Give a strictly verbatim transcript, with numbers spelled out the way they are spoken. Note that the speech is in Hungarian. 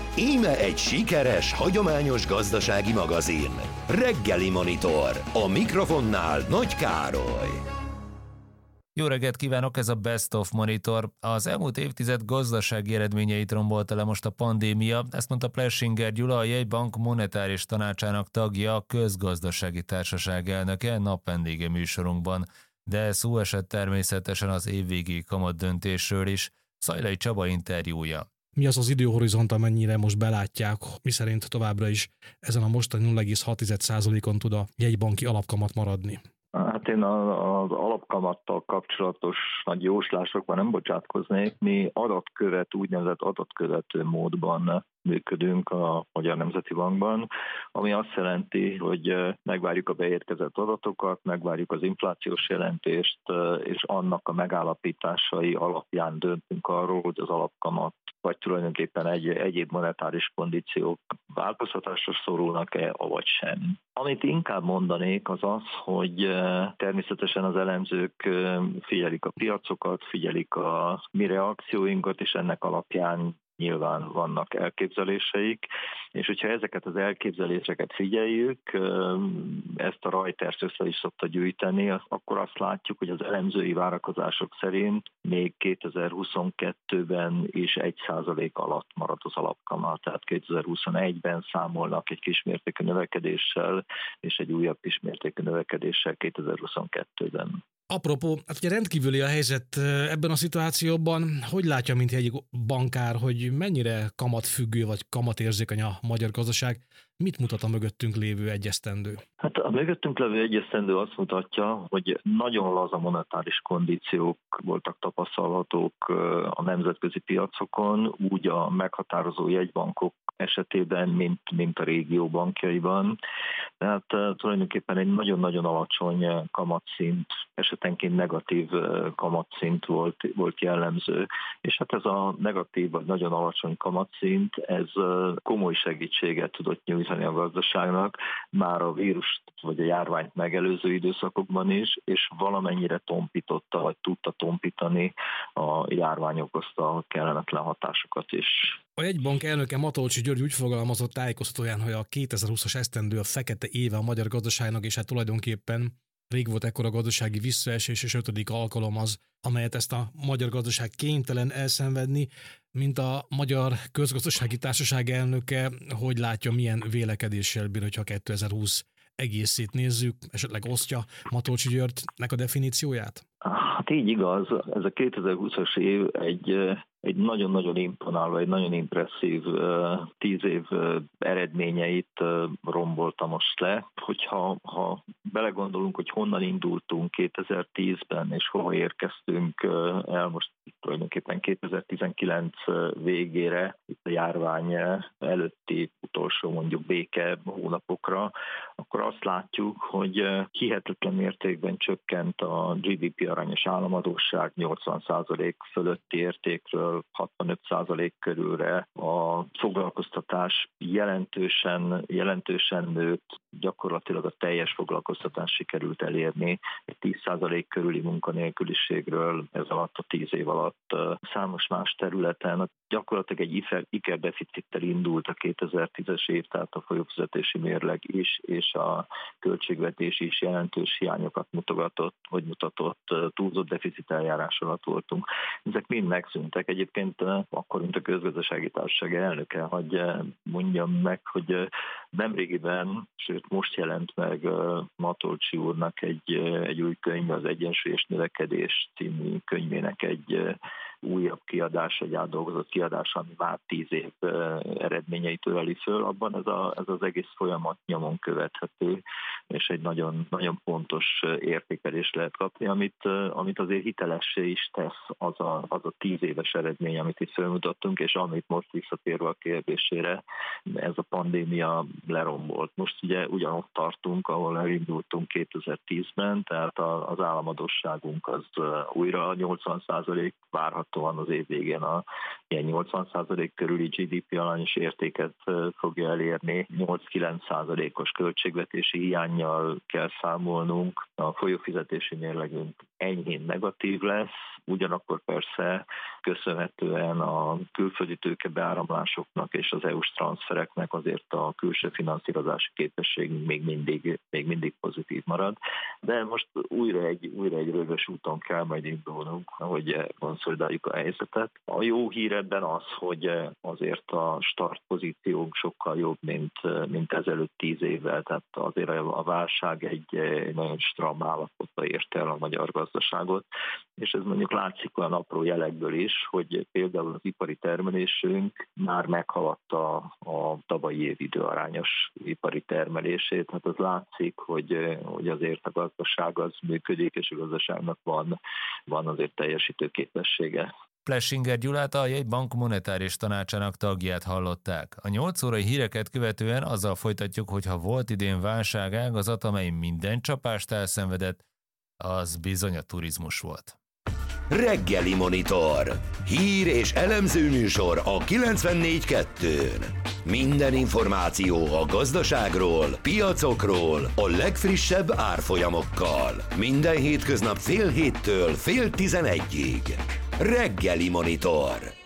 Íme egy sikeres, hagyományos gazdasági magazin. Reggeli Monitor. A mikrofonnál Nagy Károly. Jó reggelt kívánok, ez a Best of Monitor. Az elmúlt évtized gazdasági eredményeit rombolta le most a pandémia, ezt mondta Plessinger Gyula, a Jegybank monetáris tanácsának tagja, a Közgazdasági Társaság elnöke, napvendége műsorunkban. De szó esett természetesen az évvégi kamat döntésről is. Szajlai Csaba interjúja. Mi az az időhorizont, amennyire most belátják, miszerint továbbra is ezen a mostani nulla egész hat százalékon tud a jegybanki alapkamat maradni? Hát én az alapkamattal kapcsolatos nagy jóslásokban nem bocsátkoznék. Mi adatkövet, úgynevezett adatkövető módban működünk a Magyar Nemzeti Bankban, ami azt jelenti, hogy megvárjuk a beérkezett adatokat, megvárjuk az inflációs jelentést, és annak a megállapításai alapján döntünk arról, hogy az alapkamat vagy tulajdonképpen egy, egyéb monetáris kondíciók változtatásra szorulnak-e, avagy sem. Amit inkább mondanék, az az, hogy természetesen az elemzők figyelik a piacokat, figyelik a mi reakcióinkat, és ennek alapján nyilván vannak elképzeléseik, és hogyha ezeket az elképzeléseket figyeljük, ezt a Reuters össze is szokta gyűjteni, akkor azt látjuk, hogy az elemzői várakozások szerint még kétezer-huszonkettőben is egy százalék alatt marad az alapkamat, tehát kétezer-huszonegyben számolnak egy kismértékű növekedéssel, és egy újabb kismértékű növekedéssel kétezer-huszonkettőben. Apropó, hát ugye rendkívüli a helyzet ebben a szituációban. Hogy látja, mint egy bankár, hogy mennyire kamatfüggő vagy kamatérzékeny a magyar gazdaság? Mit mutat a mögöttünk lévő egy esztendő? Hát a mögöttünk lévő egy esztendő azt mutatja, hogy nagyon laza monetáris kondíciók voltak tapasztalhatók a nemzetközi piacokon, úgy a meghatározó jegybankok esetében, mint, mint a régió bankjaiban. Tehát tulajdonképpen egy nagyon-nagyon alacsony kamatszint, esetenként negatív kamatszint volt, volt jellemző. És hát ez a negatív vagy nagyon alacsony kamatszint, ez komoly segítséget tudott nyújtani a gazdaságnak, már a vírust vagy a járványt megelőző időszakokban is, és valamennyire tompította, vagy tudta tompítani a járvány okozta kellemetlen hatásokat is. A jegybank elnöke Matolcsy György úgy fogalmazott tájékoztatóján, hogy a kétezer-húszas esztendő a fekete éve a magyar gazdaságnak, és hát tulajdonképpen rég volt ekkora gazdasági visszaesés, és ötödik alkalom az, amelyet ezt a magyar gazdaság kénytelen elszenvedni, mint a Magyar Közgazdasági Társaság elnöke, hogy látja, milyen vélekedéssel bír, hogyha kétezer-húsz egészét nézzük, esetleg osztja Matolcsy Györgynek a definícióját? Hát így igaz, ez a kétezer-húszas év egy, egy nagyon-nagyon imponáló, egy nagyon impresszív tíz év eredményeit rombolta most le. Hogyha ha belegondolunk, hogy honnan indultunk kétezer-tízben, és hova érkeztünk el most tulajdonképpen kétezer-tizenkilenc végére, itt a járvány előtti utolsó mondjuk béke hónapokra, akkor azt látjuk, hogy hihetetlen mértékben csökkent a gé dé pé arányos államadósság nyolcvan százalék fölötti értékről hatvanöt százalék körülre. A foglalkoztatás jelentősen, jelentősen nőtt, gyakorlatilag a teljes foglalkoztatást sikerült elérni. Egy tíz százalék körüli munkanélküliségről ez alatt a tíz év alatt számos más területen. Gyakorlatilag egy ikerdeficittel indult a kétezer-tízes év, tehát a folyófizetési mérleg is, és a költségvetés is jelentős hiányokat mutogatott, vagy mutatott, túlzott deficit eljárás alatt voltunk. Ezek mind megszűntek. Egyébként akkor, mint a Közgazdasági Társaság elnöke, hogy mondjam meg, hogy nemrégiben, sőt most jelent meg Matolcsy úrnak egy, egy új könyv, az Egyensúlyos növekedés című könyvének egy újabb kiadás, egy átdolgozott kiadás, ami már tíz év eredményeit öleli föl, abban ez, a, ez az egész folyamat nyomon követhető, és egy nagyon, nagyon pontos értékelést lehet kapni, amit, amit azért hitelessé is tesz az a, az a tíz éves eredmény, amit itt felmutattunk, és amit most visszatérve a kérdésére, ez a pandémia lerombolt. Most ugye ugyanott tartunk, ahol elindultunk kétezer-tízben, tehát az államadósságunk az újra nyolcvan százalék, várhatóan az év végén a ilyen nyolcvan százalék körüli gé dé pé arányos értéket fogja elérni, nyolc-kilenc százalékos költségvetési hiánnyal kell számolnunk, a folyófizetési mérlegünk enyhén negatív lesz, ugyanakkor persze köszönhetően a külföldi tőkebeáramlásoknak és az é u-s transzfereknek azért a külső finanszírozási képesség még mindig, még mindig pozitív marad. De most újra egy, újra egy rögös úton kell majd indulnunk, hogy konszolidáljuk a helyzetet. A jó hír ebben az, hogy azért a startpozíciónk sokkal jobb, mint, mint ezelőtt tíz évvel, tehát azért a válság egy nagyon stram állapotba érte el a magyar gazdaságot, és ez mondjuk látszik olyan apró jelekből is, hogy például az ipari termelésünk már meghaladta a tavalyi év időarányos ipari termelését, hát az látszik, hogy, hogy azért a gazdaság az működik, és a gazdaságnak van, van azért teljesítő képessége. Plessinger Gyulát, a jegybank monetáris tanácsának tagját hallották. A nyolc órai híreket követően azzal folytatjuk, hogy ha volt idén válságágazat, amely minden csapást elszenvedett, az bizony a turizmus volt. Reggeli Monitor. Hír és elemző műsor a kilencvennégy kettőn. Minden információ a gazdaságról, piacokról, a legfrissebb árfolyamokkal. Minden hétköznap fél héttől fél tizenegyig. Reggeli Monitor.